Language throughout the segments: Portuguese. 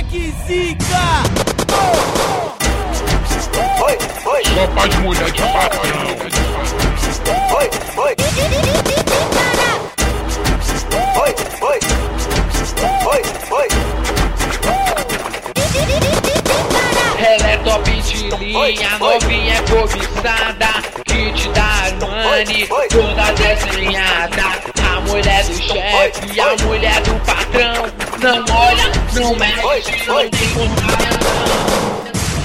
Moleque zica! Sopa de mulher de patrão. Ela é top de linha, novinha é cobiçada, kit da Armani, toda desenhada. A mulher do chefe e a mulher do patrão, não olha, não mexe, não tem comparação.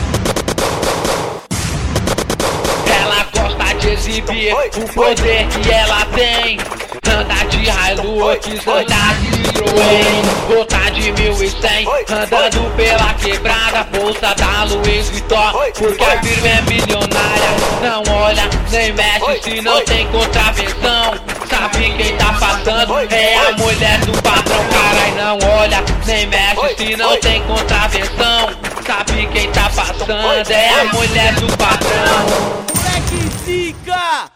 Ela gosta de exibir o poder que ela tem, anda de Hilux, anda de Citroën, volta de 1100, andando pela quebrada, bolsa da Louis Vuitton, porque a firma é milionária. Não olha, nem mexe se não tem contravenção, sabe quem tá passando? É a mulher do patrão, carai. Não olha, nem mexe se não tem contravenção, sabe quem tá passando? É a mulher do patrão. Moleque zica!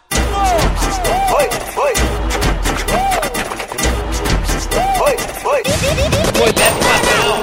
Mulher do patrão.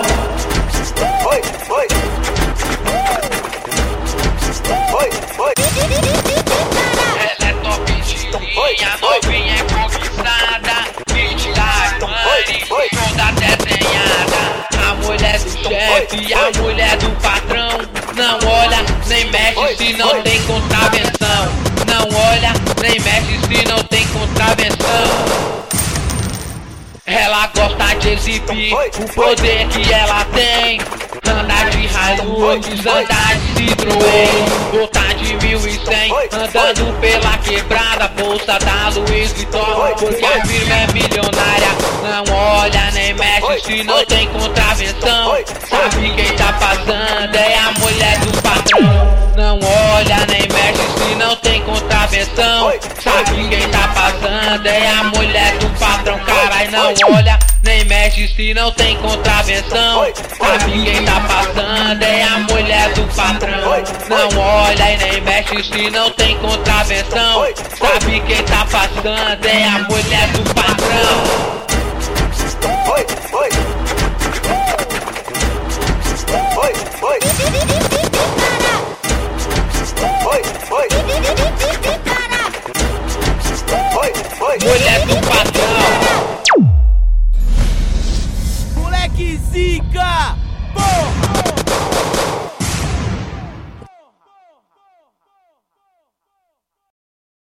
Ela é top de linha, novinha é conquistada, kit da Armani, toda desenhada. A mulher do chefe e a mulher do patrão, não olha, nem mexe se não tem contravenção. Não olha, nem mexe se não tem contravenção. Ela gosta de exibir o poder que ela tem, anda de Hilux, anda de Citroën, volta de 1100, andando pela quebrada, bolsa da Louis Vuitton, porque a firma é milionária. Não olha, nem mexe se não tem contravenção, sabe quem tá passando? É a mulher do patrão. Não olha, nem mexe se não tem contravenção, sabe quem tá passando? É a mulher do patrão, carai. Não olha, nem mexe se não tem contravenção, sabe quem tá passando? É a mulher do patrão. Não olha e nem mexe se não tem contravenção, sabe quem tá passando? É a mulher do patrão. Mulher do